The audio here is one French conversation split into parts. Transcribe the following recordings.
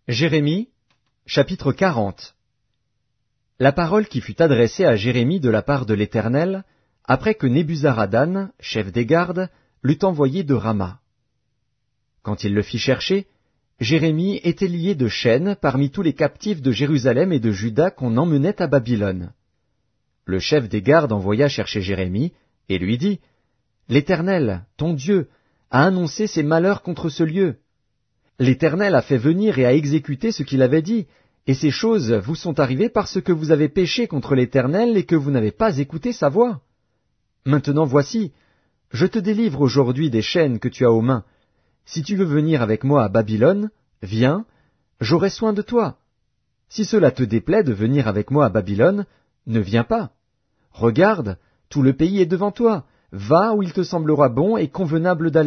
Jérémie, chapitre 40. La parole qui fut adressée à Jérémie de la part de l'Éternel, après que Nebuzaradan, chef des gardes, l'eut envoyé de Rama. Quand il le fit chercher, Jérémie était lié de chaînes parmi tous les captifs de Jérusalem et de Juda qu'on emmenait à Babylone. Le chef des gardes envoya chercher Jérémie, et lui dit, « L'Éternel, ton Dieu, a annoncé ses malheurs contre ce lieu. L'Éternel a fait venir et a exécuté ce qu'il avait dit, et ces choses vous sont arrivées parce que vous avez péché contre l'Éternel et que vous n'avez pas écouté sa voix. Maintenant voici, je te délivre aujourd'hui des chaînes que tu as aux mains. Si tu veux venir avec moi à Babylone, viens, j'aurai soin de toi. Si cela te déplaît de venir avec moi à Babylone, ne viens pas. Regarde, tout le pays est devant toi, va où il te semblera bon et convenable d'aller. »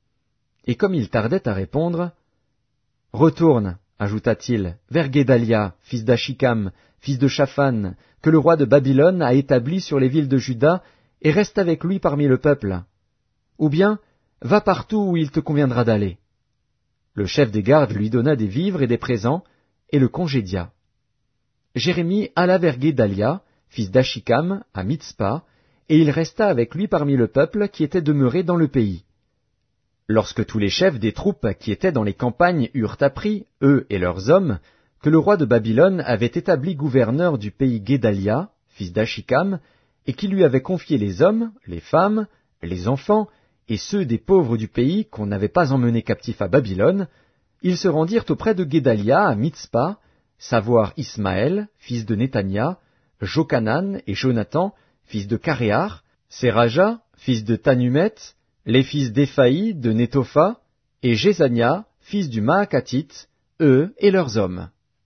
Et comme il tardait à répondre, « Retourne, ajouta-t-il, vers Guédalia, fils d'Achikam, fils de Shaphan, que le roi de Babylone a établi sur les villes de Juda, et reste avec lui parmi le peuple. Ou bien, va partout où il te conviendra d'aller. » Le chef des gardes lui donna des vivres et des présents, et le congédia. Jérémie alla vers Guédalia, fils d'Achikam, à Mitzpa, et il resta avec lui parmi le peuple qui était demeuré dans le pays. Lorsque tous les chefs des troupes qui étaient dans les campagnes eurent appris, eux et leurs hommes, que le roi de Babylone avait établi gouverneur du pays Guédalia, fils d'Achikam, et qu'il lui avait confié les hommes, les femmes, les enfants, et ceux des pauvres du pays qu'on n'avait pas emmenés captifs à Babylone, ils se rendirent auprès de Guédalia à Mitzpa, savoir Ismaël, fils de Néthania, Jochanan et Jonathan, fils de Caréar, Séraja, fils de Tanumet, les fils d'Éphaï, de Nétopha, et Jézania, fils du Maacatite, eux et leurs hommes.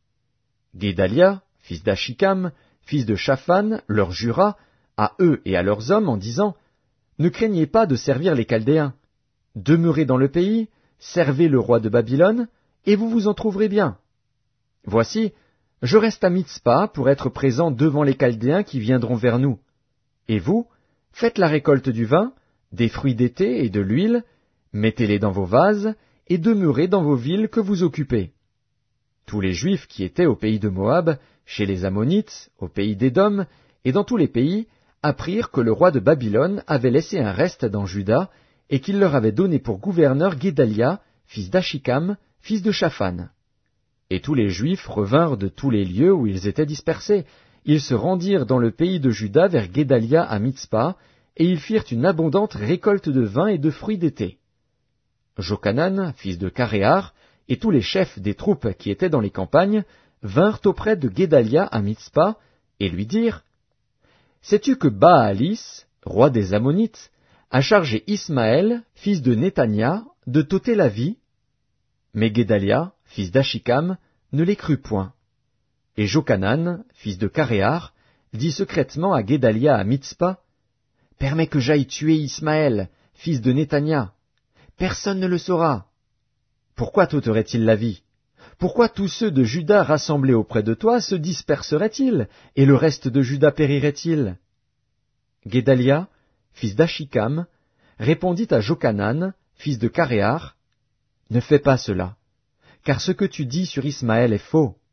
Guédalia, fils d'Achikam, fils de Shaphan, leur jura, à eux et à leurs hommes, en disant, « Ne craignez pas de servir les Chaldéens. Demeurez dans le pays, servez le roi de Babylone, et vous vous en trouverez bien. Voici, je reste à Mitzpa pour être présent devant les Chaldéens qui viendront vers nous. Et vous, faites la récolte du vin, des fruits d'été et de l'huile, mettez-les dans vos vases, et demeurez dans vos villes que vous occupez. » Tous les Juifs qui étaient au pays de Moab, chez les Ammonites, au pays d'Édom, et dans tous les pays, apprirent que le roi de Babylone avait laissé un reste dans Juda, et qu'il leur avait donné pour gouverneur Guédalia, fils d'Achikam, fils de Shaphan. Et tous les Juifs revinrent de tous les lieux où ils étaient dispersés. Ils se rendirent dans le pays de Juda vers Guédalia à Mitzpa, et ils firent une abondante récolte de vin et de fruits d'été. Jochanan, fils de Caréar, et tous les chefs des troupes qui étaient dans les campagnes, vinrent auprès de Guédalia à Mitzpa, et lui dirent, « Sais-tu que Baalis, roi des Ammonites, a chargé Ismaël, fils de Néthania, de t'ôter la vie ?» Mais Guédalia, fils d'Achikam, ne les crut point. Et Jochanan, fils de Caréar, dit secrètement à Guédalia à Mitzpa, « Permets que j'aille tuer Ismaël, fils de Néthania. Personne ne le saura. Pourquoi t'ôterait-il la vie? Pourquoi tous ceux de Juda rassemblés auprès de toi se disperseraient-ils, et le reste de Juda périrait-il? » Guédalia, fils d'Achikam, répondit à Jochanan, fils de Caréar, « Ne fais pas cela, car ce que tu dis sur Ismaël est faux.